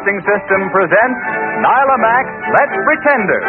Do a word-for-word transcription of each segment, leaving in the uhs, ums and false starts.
Broadcasting System presents Nyla Max, Let's Pretenders.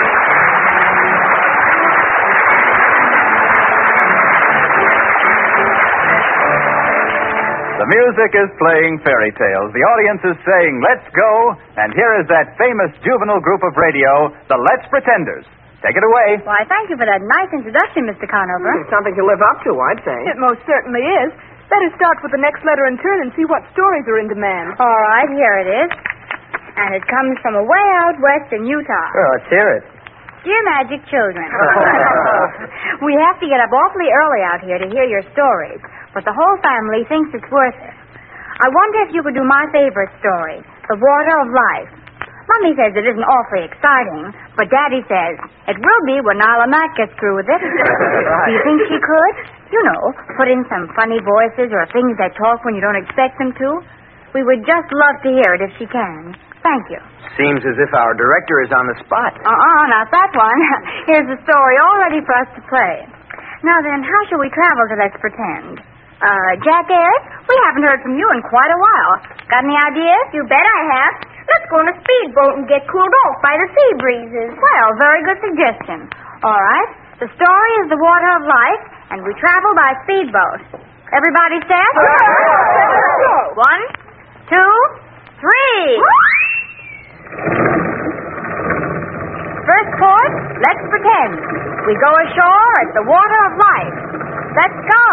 The music is playing fairy tales. The audience is saying, let's go. And here is that famous juvenile group of radio, the Let's Pretenders. Take it away. Why, thank you for that nice introduction, Mister Conover. It's something to live up to, I'd say. It most certainly is. Better start with the next letter in turn and see what stories are in demand. All right, here it is. And it comes from away out west in Utah. Well, let's hear it. Dear Magic Children, we have to get up awfully early out here to hear your stories, but the whole family thinks it's worth it. I wonder if you could do my favorite story, The Water of Life. Mommy says it isn't awfully exciting, but Daddy says it will be when Nyla Mac gets through with it. Do you think she could? You know, put in some funny voices or things that talk when you don't expect them to. We would just love to hear it if she can. Thank you. Seems as if our director is on the spot. Uh-uh, not that one. Here's the story all ready for us to play. Now then, how shall we travel to Let's Pretend? Uh, Jack Ayers, we haven't heard from you in quite a while. Got any ideas? You bet I have. Let's go on a speedboat and get cooled off by the sea breezes. Well, very good suggestion. All right. The story is The Water of Life, and we travel by speedboat. Everybody set? One, two, three. First port, Let's Pretend. We go ashore at the Water of Life. Let's go.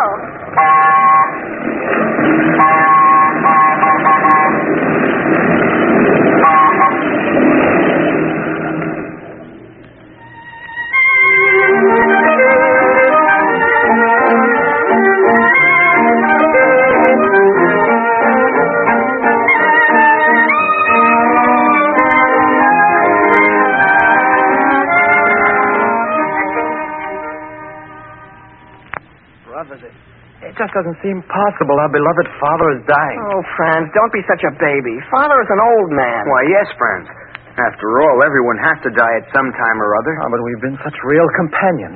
It just doesn't seem possible. Our beloved father is dying. Oh, Franz, don't be such a baby. Father is an old man. Why, yes, Franz. After all, everyone has to die at some time or other. Oh, but we've been such real companions.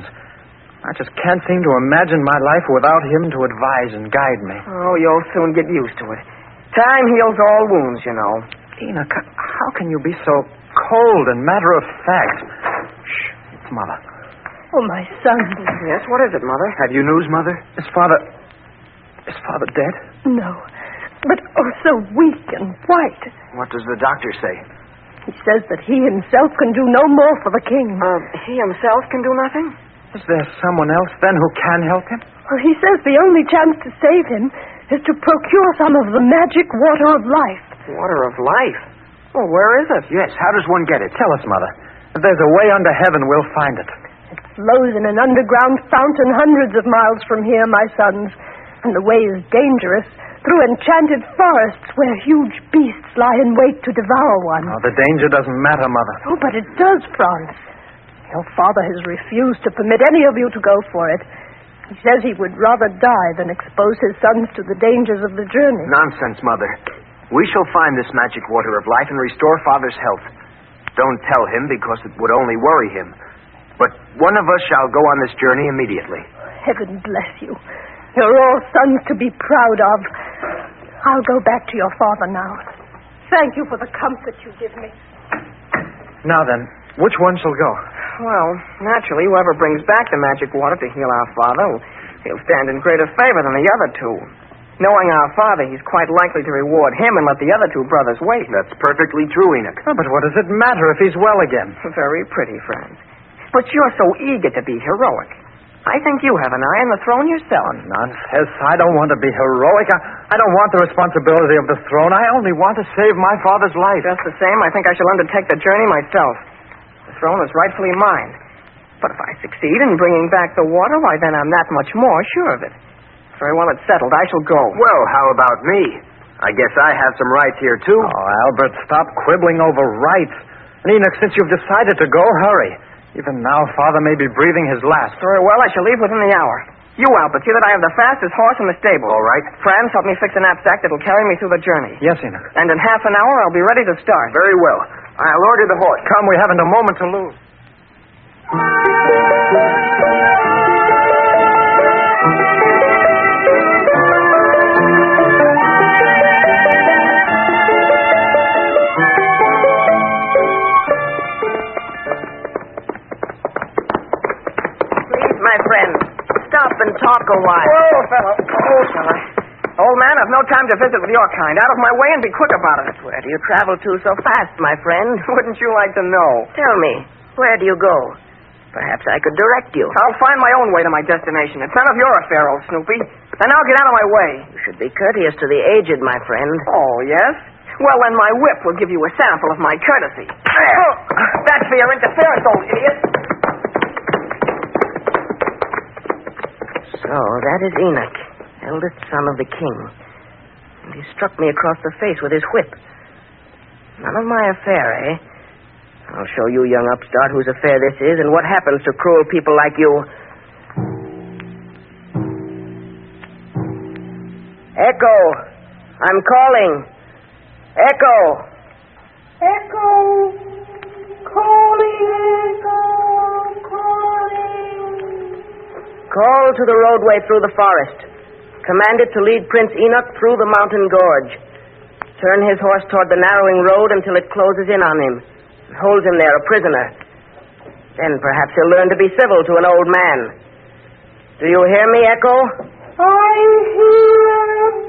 I just can't seem to imagine my life without him to advise and guide me. Oh, you'll soon get used to it. Time heals all wounds, you know. Enoch, how can you be so cold and matter-of-fact? Shh, it's Mother. Oh, my son. Yes, what is it, Mother? Have you news, Mother? Is Father... Is Father dead? No. But oh, so weak and white. What does the doctor say? He says that he himself can do no more for the king. Uh, he himself can do nothing? Is there someone else, then, who can help him? Well, he says the only chance to save him is to procure some of the magic water of life. Water of life? Well, where is it? Yes, how does one get it? Tell us, Mother. If there's a way under heaven, we'll find it. It flows in an underground fountain hundreds of miles from here, my sons. And the way is dangerous, through enchanted forests where huge beasts lie in wait to devour one. Oh, the danger doesn't matter, Mother. Oh, but it does, Franz. Your father has refused to permit any of you to go for it. He says he would rather die than expose his sons to the dangers of the journey. Nonsense, Mother. We shall find this magic water of life and restore Father's health. Don't tell him, because it would only worry him. But one of us shall go on this journey immediately. Heaven bless you. You're all sons to be proud of. I'll go back to your father now. Thank you for the comfort you give me. Now then, which one shall go? Well, naturally, whoever brings back the magic water to heal our father, he'll stand in greater favor than the other two. Knowing our father, he's quite likely to reward him and let the other two brothers wait. That's perfectly true, Enoch. Oh, but what does it matter if he's well again? Very pretty, Franz. But you're so eager to be heroic. I think you have an eye on the throne yourself. Oh, nonsense. I don't want to be heroic. I, I don't want the responsibility of the throne. I only want to save my father's life. Just the same, I think I shall undertake the journey myself. The throne is rightfully mine. But if I succeed in bringing back the water, why, then I'm that much more sure of it. Very well, it's settled. I shall go. Well, how about me? I guess I have some rights here, too. Oh, Albert, stop quibbling over rights. And Enoch, since you've decided to go, hurry. Even now, Father may be breathing his last. Very well, I shall leave within the hour. You, Albert, see that I have the fastest horse in the stable. All right. Franz, help me fix a knapsack that'll carry me through the journey. Yes, Enoch. And in half an hour, I'll be ready to start. Very well. I'll order the horse. Come, we haven't a moment to lose. Echo Wise. Whoa, fella. Oh, fella. Old man, I've no time to visit with your kind. Out of my way and be quick about it. Where do you travel to so fast, my friend? Wouldn't you like to know? Tell me, where do you go? Perhaps I could direct you. I'll find my own way to my destination. It's none of your affair, old Snoopy. And now get out of my way. You should be courteous to the aged, my friend. Oh, yes? Well, then my whip will give you a sample of my courtesy. Oh, that's for your interference, old idiot. So, that is Enoch, eldest son of the king. And he struck me across the face with his whip. None of my affair, eh? I'll show you, young upstart, whose affair this is and what happens to cruel people like you. Echo! I'm calling. Echo! Echo, calling, echo, calling. Call to the roadway through the forest. Command it to lead Prince Enoch through the mountain gorge. Turn his horse toward the narrowing road until it closes in on him. And holds him there a prisoner. Then perhaps he'll learn to be civil to an old man. Do you hear me, Echo? I hear.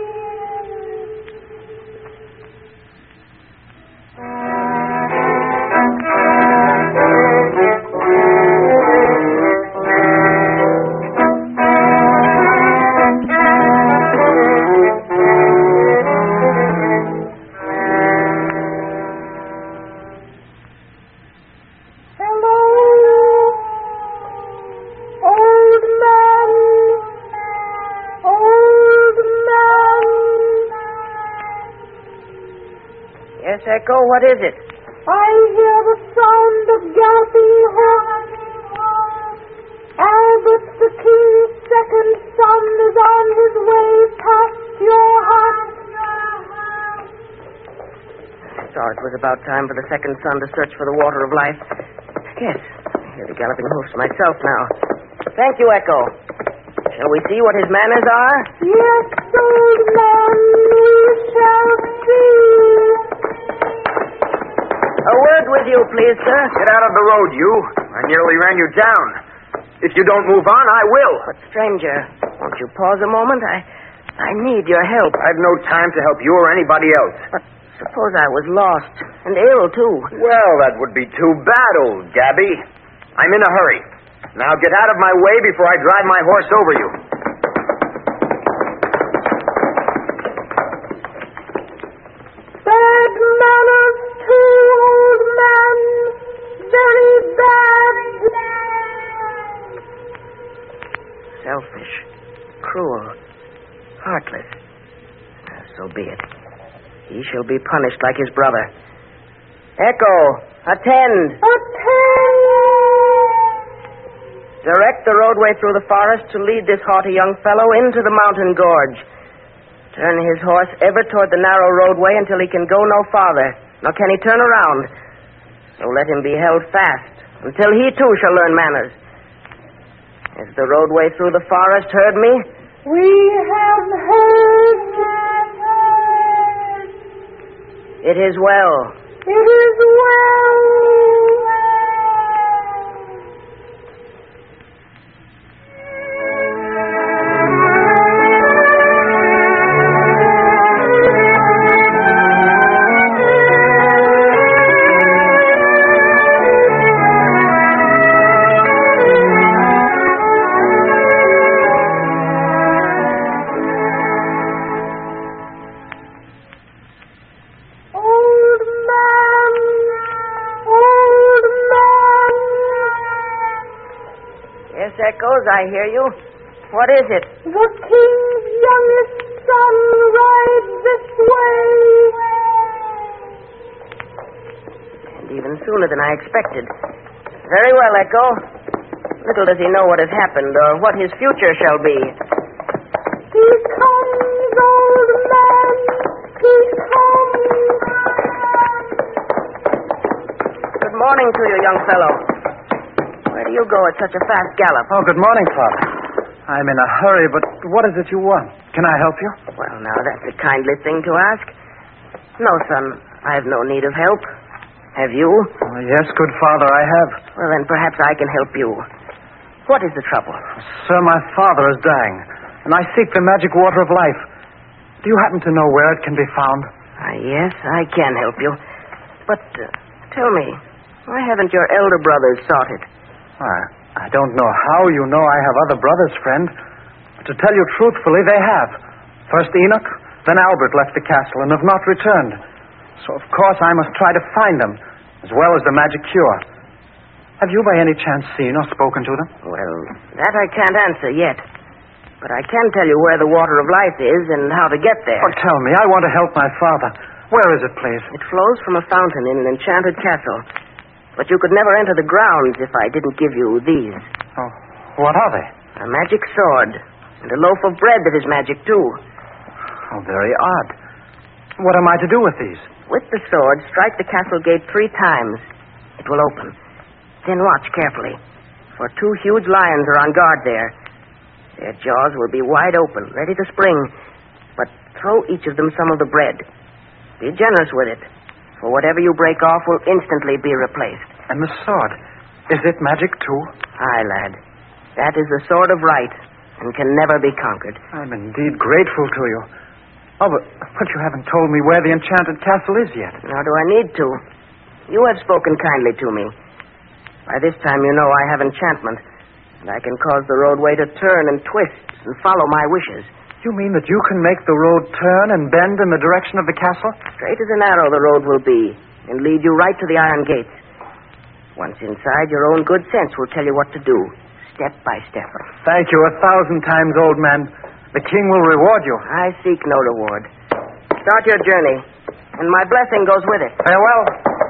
Echo, what is it? I hear the sound of galloping horses. Albert, the king's second son, is on his way past your house. I thought it was about time for the second son to search for the water of life. Yes, I hear the galloping hoofs myself now. Thank you, Echo. Shall we see what his manners are? Yes, old man, we shall see. A word with you, please, sir. Get out of the road, you. I nearly ran you down. If you don't move on, I will. But, stranger, won't you pause a moment? I I need your help. I've no time to help you or anybody else. But suppose I was lost and ill, too. Well, that would be too bad, old Gabby. I'm in a hurry. Now get out of my way before I drive my horse over you. Bad manners, too, old man. Very bad. Selfish, cruel, heartless. So be it. He shall be punished like his brother. Echo, attend. Attend. Direct the roadway through the forest to lead this haughty young fellow into the mountain gorge. Turn his horse ever toward the narrow roadway until he can go no farther, nor can he turn around. So let him be held fast until he too shall learn manners. Has the roadway through the forest heard me? We have heard. It is well. It is well. Echoes, I hear you. What is it? The king's youngest son rides this way. And even sooner than I expected. Very well, Echo. Little does he know what has happened or what his future shall be. He comes, old man. He comes. Good morning to you, young fellow. Where do you go at such a fast gallop? Oh, good morning, Father. I'm in a hurry, but what is it you want? Can I help you? Well, now, that's a kindly thing to ask. No, son, I've no need of help. Have you? Oh, yes, good Father, I have. Well, then perhaps I can help you. What is the trouble? Sir, my father is dying, and I seek the magic water of life. Do you happen to know where it can be found? Ah, yes, I can help you. But uh, tell me, why haven't your elder brothers sought it? I, I don't know how you know I have other brothers, friend. But to tell you truthfully, they have. First Enoch, then Albert left the castle and have not returned. So, of course, I must try to find them, as well as the magic cure. Have you by any chance seen or spoken to them? Well, that I can't answer yet. But I can tell you where the water of life is and how to get there. Oh, tell me. I want to help my father. Where is it, please? It flows from a fountain in an enchanted castle. But you could never enter the grounds if I didn't give you these. Oh, what are they? A magic sword. And a loaf of bread that is magic, too. Oh, very odd. What am I to do with these? With the sword, strike the castle gate three times. It will open. Then watch carefully. For two huge lions are on guard there. Their jaws will be wide open, ready to spring. But throw each of them some of the bread. Be generous with it. For whatever you break off will instantly be replaced. And the sword, is it magic too? Aye, lad. That is the sword of right, and can never be conquered. I'm indeed grateful to you. Oh, but, but you haven't told me where the enchanted castle is yet. Nor do I need to. You have spoken kindly to me. By this time you know I have enchantment, and I can cause the roadway to turn and twist and follow my wishes. You mean that you can make the road turn and bend in the direction of the castle? Straight as an arrow the road will be, and lead you right to the iron gates. Once inside, your own good sense will tell you what to do, step by step. Thank you a thousand times, old man. The king will reward you. I seek no reward. Start your journey, and my blessing goes with it. Farewell.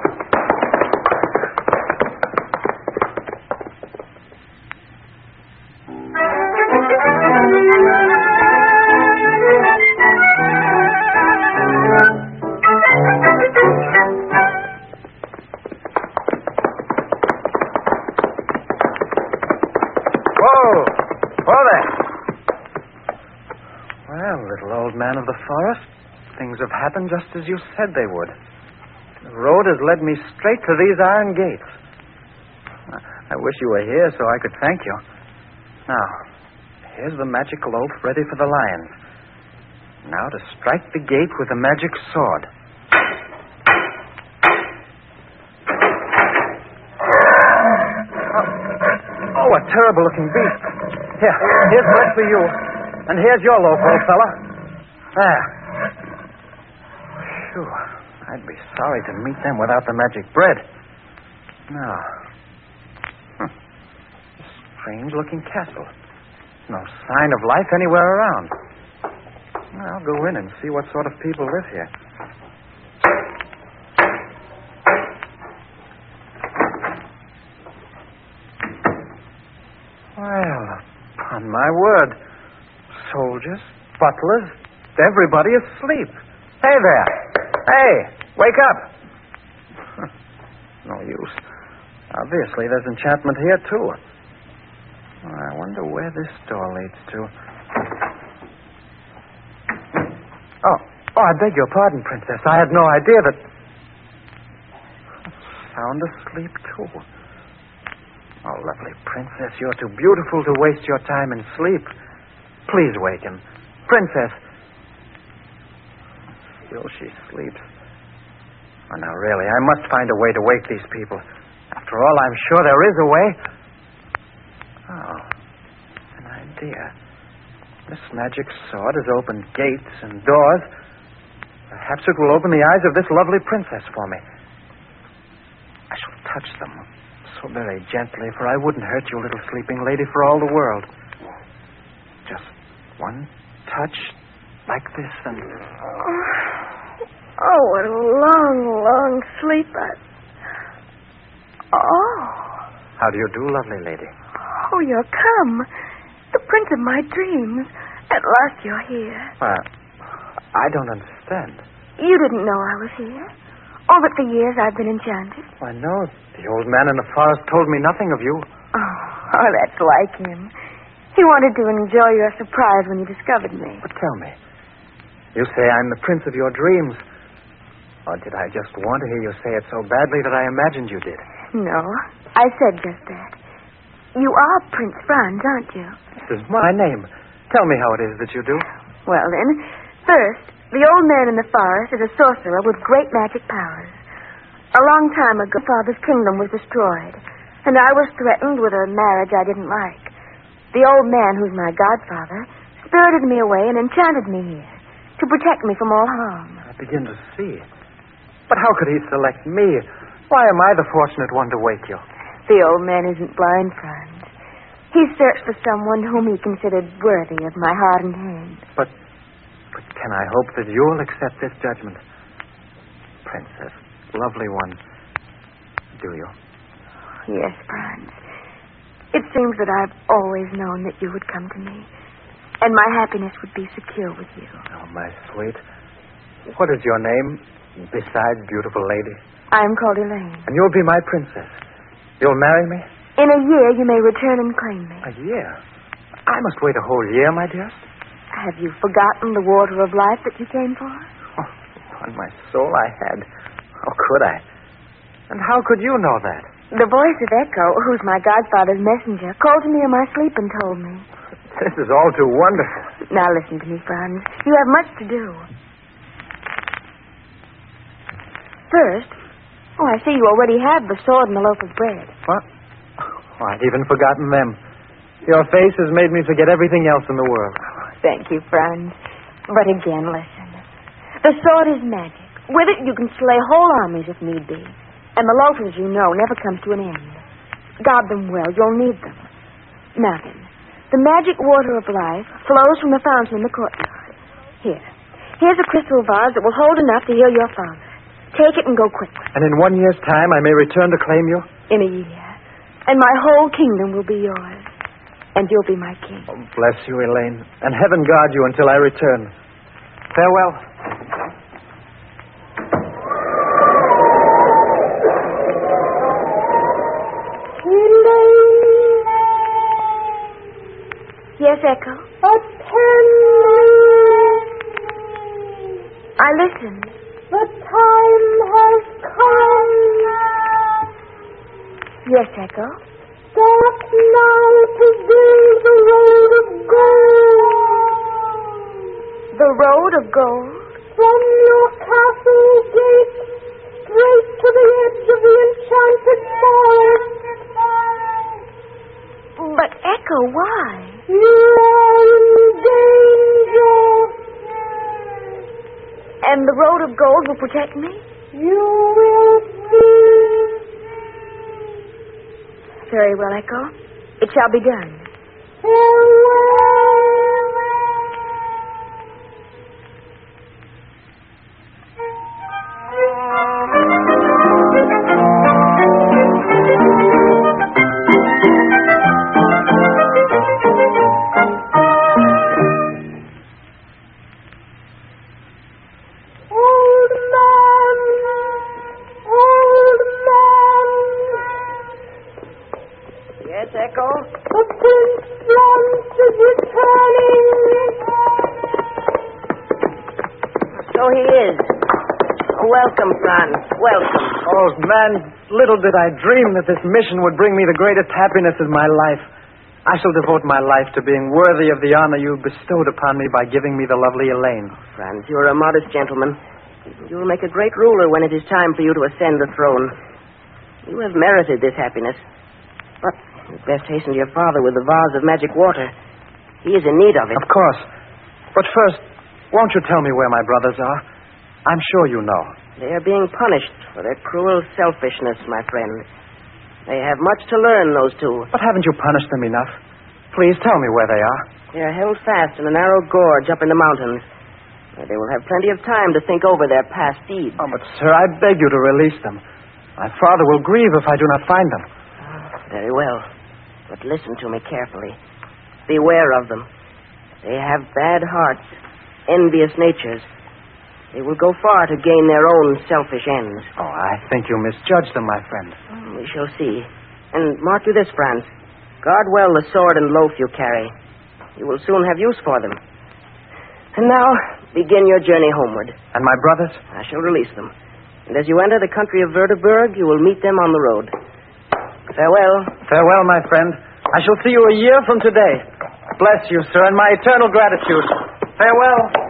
Man of the forest, things have happened just as you said they would. The road has led me straight to these iron gates. I wish you were here so I could thank you. Now, here's the magic loaf ready for the lions. Now to strike the gate with the magic sword. Oh, oh a terrible-looking beast. Here, here's bread for you. And here's your loaf, old fella. There. Phew. I'd be sorry to meet them without the magic bread. No. Hm. Strange-looking castle. No sign of life anywhere around. I'll go in and see what sort of people live here. Well, upon my word. Soldiers, butlers, everybody asleep. Hey there. Hey, wake up. No use. Obviously, there's enchantment here, too. I wonder where this door leads to. Oh, oh, I beg your pardon, Princess. I had no idea that... Sound asleep, too. Oh, lovely Princess, you're too beautiful to waste your time in sleep. Please wake him. Princess. Still she sleeps. Oh, now, really, I must find a way to wake these people. After all, I'm sure there is a way. Oh, an idea. This magic sword has opened gates and doors. Perhaps it will open the eyes of this lovely princess for me. I shall touch them so very gently, for I wouldn't hurt you, little sleeping lady, for all the world. Just one touch like this and... Oh, what a long, long sleep I... Oh. How do you do, lovely lady? Oh, you're come. The prince of my dreams. At last you're here. Well, I don't understand. You didn't know I was here? All but the years I've been enchanted? Why, no. The old man in the forest told me nothing of you. Oh, oh that's like him. He wanted to enjoy your surprise when you discovered me. But tell me, you say I'm the prince of your dreams. Or did I just want to hear you say it so badly that I imagined you did? No, I said just that. You are Prince Franz, aren't you? This is my name. Tell me how it is that you do. Well, then, first, the old man in the forest is a sorcerer with great magic powers. A long time ago, Father's kingdom was destroyed, and I was threatened with a marriage I didn't like. The old man, who's my godfather, spirited me away and enchanted me here to protect me from all harm. I begin to see. But how could he select me? Why am I the fortunate one to wake you? The old man isn't blind, Franz. He searched for someone whom he considered worthy of my heart and hand. But, but can I hope that you'll accept this judgment? Princess, lovely one, do you? Yes, Franz. It seems that I've always known that you would come to me, and my happiness would be secure with you. Oh, my sweet. What is your name, besides beautiful lady? I am called Elaine. And you'll be my princess. You'll marry me? In a year, you may return and claim me. A year? I must wait a whole year, my dearest. Have you forgotten the water of life that you came for? Oh, on my soul, I had. How could I? And how could you know that? The voice of Echo, who's my godfather's messenger, called to me in my sleep and told me. This is all too wonderful. Now listen to me, Franz. You have much to do. First, oh, I see you already have the sword and the loaf of bread. What? Oh, I'd even forgotten them. Your face has made me forget everything else in the world. Thank you, Franz. But again, listen. The sword is magic. With it, you can slay whole armies if need be. And the loaf, as you know, never comes to an end. Guard them well. You'll need them. Now then, the magic water of life flows from the fountain in the courtyard. Here. Here's a crystal vase that will hold enough to heal your father. Take it and go quickly. And in one year's time, I may return to claim you? In a year. And my whole kingdom will be yours. And you'll be my king. Oh, bless you, Elaine. And heaven guard you until I return. Farewell. Yes, Echo? Attend me. I listen. The time has come. Yes, Echo? Start now to build the road of gold. The road of gold? From your castle gate straight to the edge of the enchanted forest. But, Echo, why? You are in danger. And the road of gold will protect me? You will see. Very well, Echo. It shall be done. Farewell. Welcome, Franz. Welcome. Oh, man, little did I dream that this mission would bring me the greatest happiness of my life. I shall devote my life to being worthy of the honor you bestowed upon me by giving me the lovely Elaine. Franz, you're a modest gentleman. You'll make a great ruler when it is time for you to ascend the throne. You have merited this happiness. But you'd best hasten to your father with the vase of magic water. He is in need of it. Of course. But first, won't you tell me where my brothers are? I'm sure you know. They are being punished for their cruel selfishness, my friend. They have much to learn, those two. But haven't you punished them enough? Please tell me where they are. They are held fast in a narrow gorge up in the mountains, where they will have plenty of time to think over their past deeds. Oh, but, sir, I beg you to release them. My father will grieve if I do not find them. Very well. But listen to me carefully. Beware of them. They have bad hearts, envious natures. They will go far to gain their own selfish ends. Oh, I think you misjudge them, my friend. We shall see. And mark you this, Franz. Guard well the sword and loaf you carry. You will soon have use for them. And now, begin your journey homeward. And my brothers? I shall release them. And as you enter the country of Verdeberg, you will meet them on the road. Farewell. Farewell, my friend. I shall see you a year from today. Bless you, sir, and my eternal gratitude. Farewell.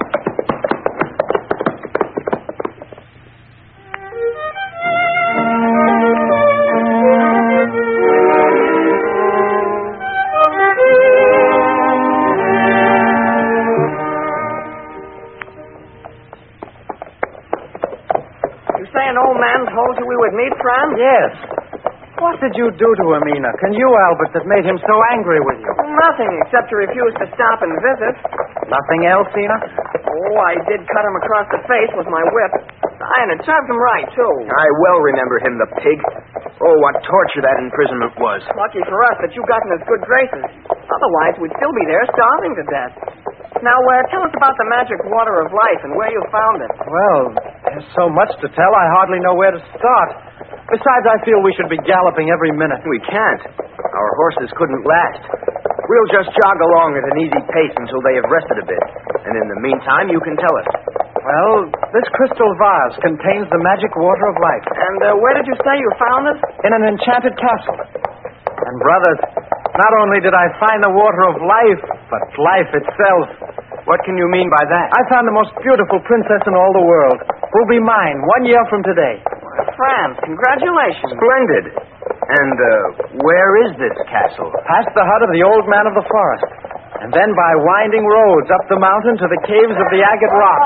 We would meet, Fran? Yes. What did you do to him, Enoch, and you, Albert, that made him so angry with you? Nothing, except to refuse to stop and visit. Nothing else, Enoch? Oh, I did cut him across the face with my whip. And it served him right, too. I well remember him, the pig. Oh, what torture that imprisonment was. Lucky for us that you got in his good graces. Otherwise, we'd still be there starving to death. Now, uh, tell us about the magic water of life and where you found it. Well, there's so much to tell, I hardly know where to start. Besides, I feel we should be galloping every minute. We can't. Our horses couldn't last. We'll just jog along at an easy pace until they have rested a bit. And in the meantime, you can tell us. Well, this crystal vase contains the magic water of life. And uh, where did you say you found it? In an enchanted castle. And, brothers, not only did I find the water of life, but life itself. What can you mean by that? I found the most beautiful princess in all the world, who'll be mine one year from today. Franz, congratulations. Splendid. And uh, where is this castle? Past the hut of the old man of the forest. And then by winding roads up the mountain to the caves of the agate rock.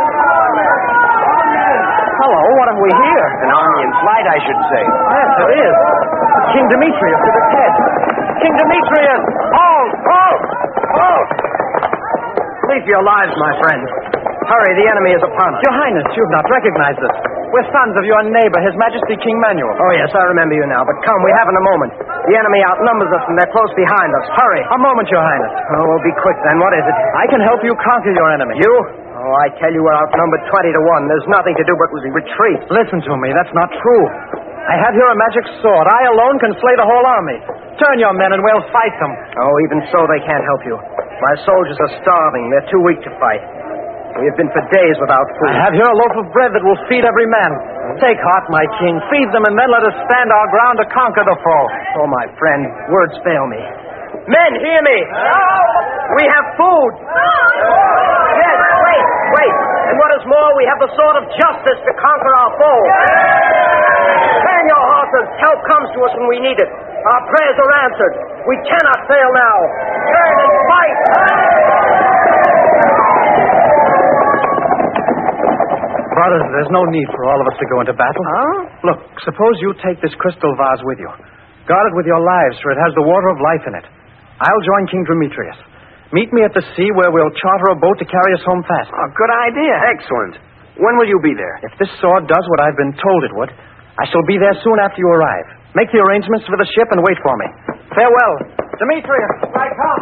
Hello, what have we here? An army in flight, I should say. Yes, it is. King Demetrius at its head. King Demetrius! Halt! Halt! Halt! Leave your lives, my friends. Hurry, the enemy is upon us. Your Highness, you've not recognized us. We're sons of your neighbor, His Majesty King Manuel. Oh, yes, I remember you now. But come, we haven't a moment. The enemy outnumbers us, and they're close behind us. Hurry. A moment, Your Highness. Oh, we'll be quick then. What is it? I can help you conquer your enemy. You? Oh, I tell you, we're outnumbered twenty to one. There's nothing to do but retreat. Listen to me. That's not true. I have here a magic sword. I alone can slay the whole army. Turn your men, and we'll fight them. Oh, even so, they can't help you. My soldiers are starving. They're too weak to fight. We have been for days without food. I have here a loaf of bread that will feed every man. Take heart, my king. Feed them, and then let us stand our ground to conquer the foe. Oh, my friend, words fail me. Men, hear me. We have food. Yes, wait, wait. And what is more, we have the sword of justice to conquer our foe. Turn your horses. Help comes to us when we need it. Our prayers are answered. We cannot fail now. Turn and fight. Brothers, there's no need for all of us to go into battle. Huh? Look, suppose you take this crystal vase with you. Guard it with your lives, for it has the water of life in it. I'll join King Demetrius. Meet me at the sea where we'll charter a boat to carry us home fast. Oh, good idea. Excellent. When will you be there? If this sword does what I've been told it would, I shall be there soon after you arrive. Make the arrangements for the ship and wait for me. Farewell. Demetrius, I come.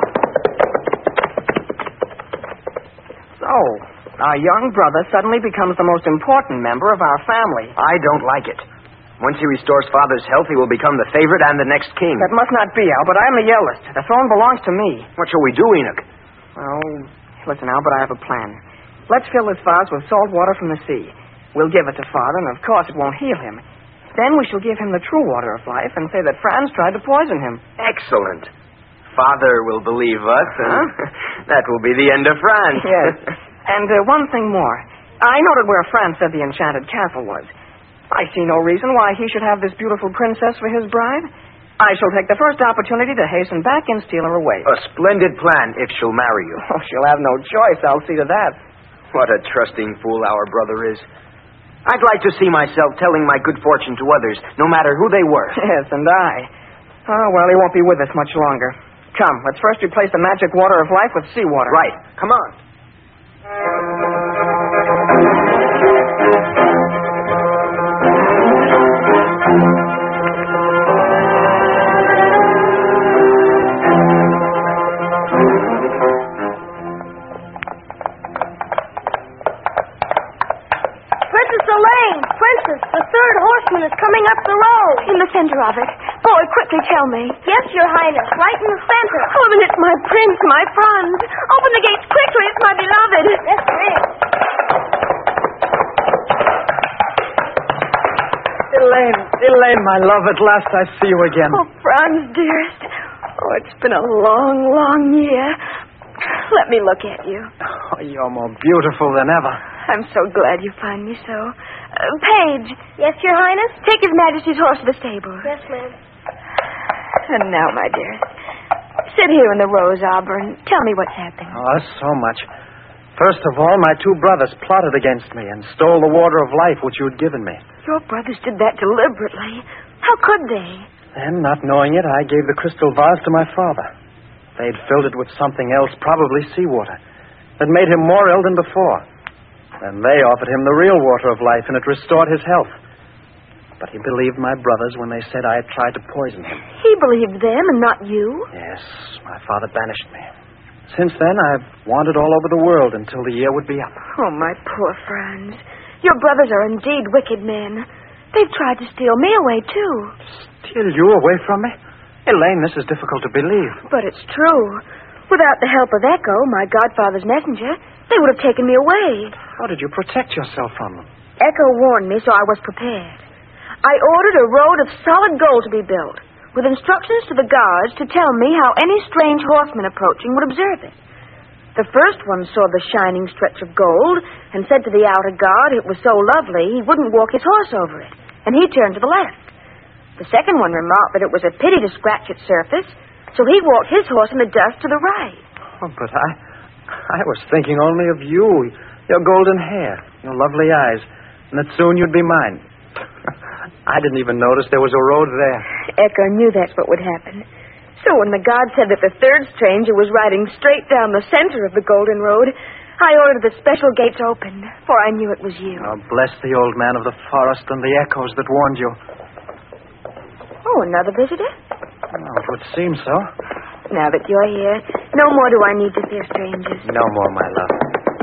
So, our young brother suddenly becomes the most important member of our family. I don't like it. Once he restores Father's health, he will become the favorite and the next king. That must not be, Albert. I'm the eldest. The throne belongs to me. What shall we do, Enoch? Well, listen, Albert, I have a plan. Let's fill this vase with salt water from the sea. We'll give it to Father, and of course it won't heal him. Then we shall give him the true water of life and say that Franz tried to poison him. Excellent. Father will believe us, and Huh? that will be the end of Franz. Yes. And uh, one thing more. I noted where Franz said the enchanted castle was. I see no reason why he should have this beautiful princess for his bride. I shall take the first opportunity to hasten back and steal her away. A splendid plan if she'll marry you. Oh, she'll have no choice. I'll see to that. What a trusting fool our brother is. I'd like to see myself telling my good fortune to others, no matter who they were. Yes, and I. Oh, well, he won't be with us much longer. Come, let's first replace the magic water of life with seawater. Right. Come on. Is coming up the road. In the center of it. Boy, quickly tell me. Yes, Your Highness, right in the center. Oh, then it's my prince, my Franz. Open the gates quickly. It's my beloved. Yes, it is. Elaine, Elaine, my love, at last I see you again. Oh, Franz, dearest. Oh, it's been a long, long year. Let me look at you. Oh, you're more beautiful than ever. I'm so glad you find me so. Uh, Paige. Yes, Your Highness? Take His Majesty's horse to the stable. Yes, ma'am. And now, my dear, sit here in the rose arbor and tell me what's happened. Oh, so much. First of all, my two brothers plotted against me and stole the water of life which you had given me. Your brothers did that deliberately. How could they? Then, not knowing it, I gave the crystal vase to my father. They'd filled it with something else, probably seawater, that made him more ill than before. Then they offered him the real water of life, and it restored his health. But he believed my brothers when they said I had tried to poison him. He believed them and not you? Yes, my father banished me. Since then, I've wandered all over the world until the year would be up. Oh, my poor Franz. Your brothers are indeed wicked men. They've tried to steal me away, too. Steal you away from me? Elaine, this is difficult to believe. But it's true. Without the help of Echo, my godfather's messenger, they would have taken me away. How did you protect yourself from them? Echo warned me, so I was prepared. I ordered a road of solid gold to be built, with instructions to the guards to tell me how any strange horseman approaching would observe it. The first one saw the shining stretch of gold and said to the outer guard it was so lovely he wouldn't walk his horse over it, and he turned to the left. The second one remarked that it was a pity to scratch its surface, so he walked his horse in the dust to the right. Oh, but I, I was thinking only of you, your golden hair, your lovely eyes, and that soon you'd be mine. I didn't even notice there was a road there. Echo knew that's what would happen. So when the guard said that the third stranger was riding straight down the center of the golden road, I ordered the special gates opened, for I knew it was you. Oh, bless the old man of the forest and the echoes that warned you. Oh, another visitor? Oh, it would seem so. Now that you're here, no more do I need to fear strangers. No more, my love.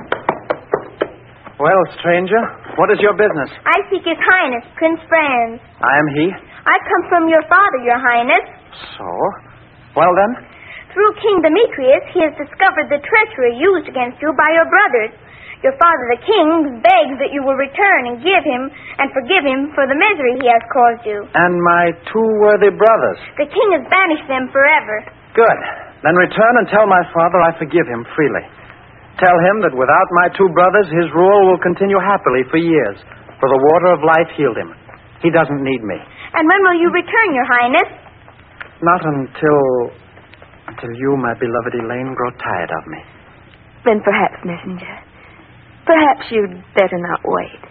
Well, stranger, what is your business? I seek His Highness, Prince Franz. I am he. I come from your father, Your Highness. So? Well, then? Through King Demetrius, he has discovered the treachery used against you by your brothers. Your father, the king, begs that you will return and give him and forgive him for the misery he has caused you. And my two worthy brothers? The king has banished them forever. Good. Then return and tell my father I forgive him freely. Tell him that without my two brothers, his rule will continue happily for years, for the water of life healed him. He doesn't need me. And when will you return, Your Highness? Not until... until you, my beloved Elaine, grow tired of me. Then perhaps, messenger, perhaps you'd better not wait.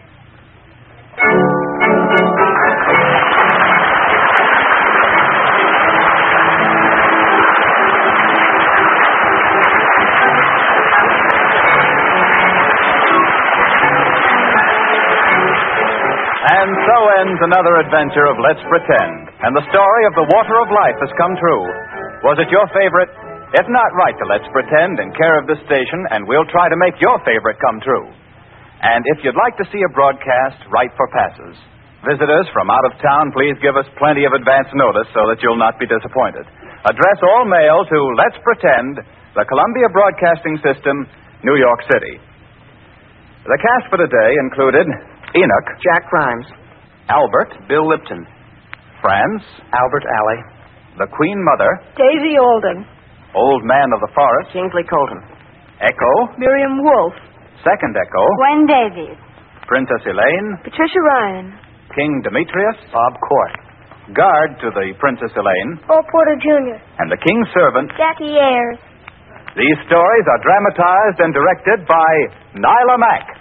And so ends another adventure of Let's Pretend. And the story of the water of life has come true. Was it your favorite? If not, write to Let's Pretend in care of this station, and we'll try to make your favorite come true. And if you'd like to see a broadcast, write for passes. Visitors from out of town, please give us plenty of advance notice so that you'll not be disappointed. Address all mail to Let's Pretend, the Columbia Broadcasting System, New York City. The cast for today included Enoch, Jack Grimes, Albert, Bill Lipton, Franz, Albert Alley, the Queen Mother, Daisy Alden, Old Man of the Forest, Kingsley Colton, Echo, Miriam Wolfe, Second Echo, Gwen Davies, Princess Elaine, Patricia Ryan, King Demetrius, Bob Court, Guard to the Princess Elaine, Paul Porter Junior, and the King's Servant. Jackie Ayers. These stories are dramatized and directed by Nyla Mack.